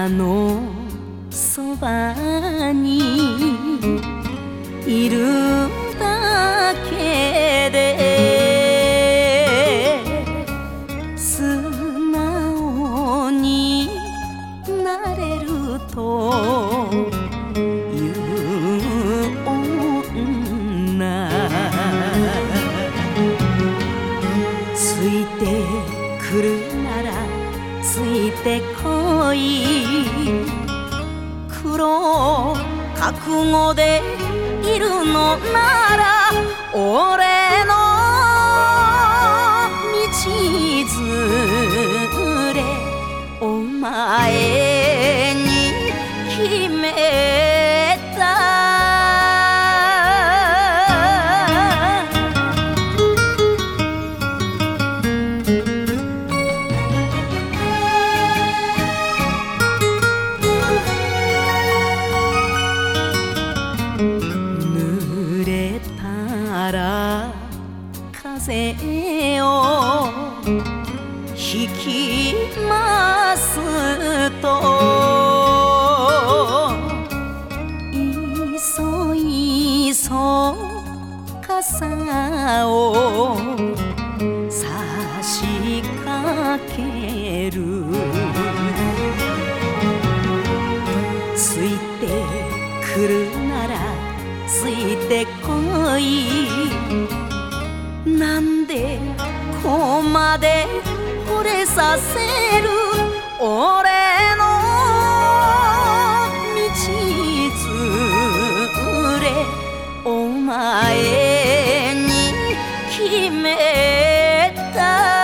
あのそばにいるだけで素直になれるという女、ついてくるならついてこい、苦労覚悟でいるのなら俺の道連れお前に決めた。濡れたら風を引きますといそいそ傘を差しかける。ついてくるならついてこい、なんでここまで惚れさせる俺の道連れお前に決めた。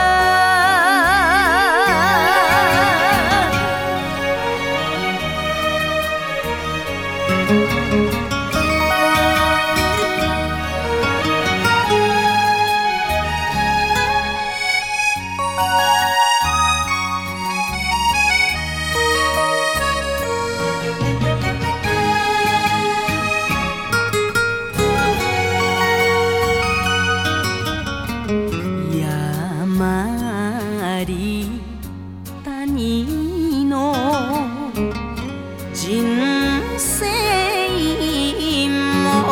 山あり谷の人生も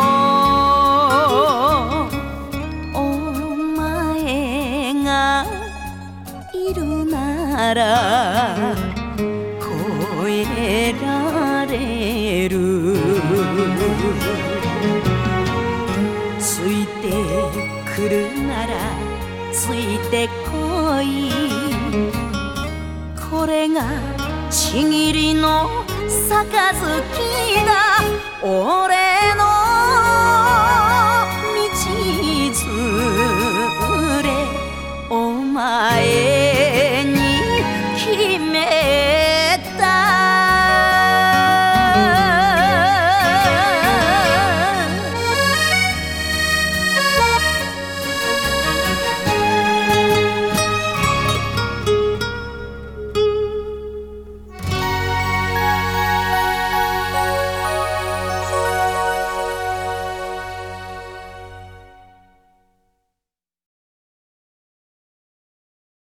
お前がいるなら越えられる。ついてくるならついてこい、これがちぎりの杯だ俺の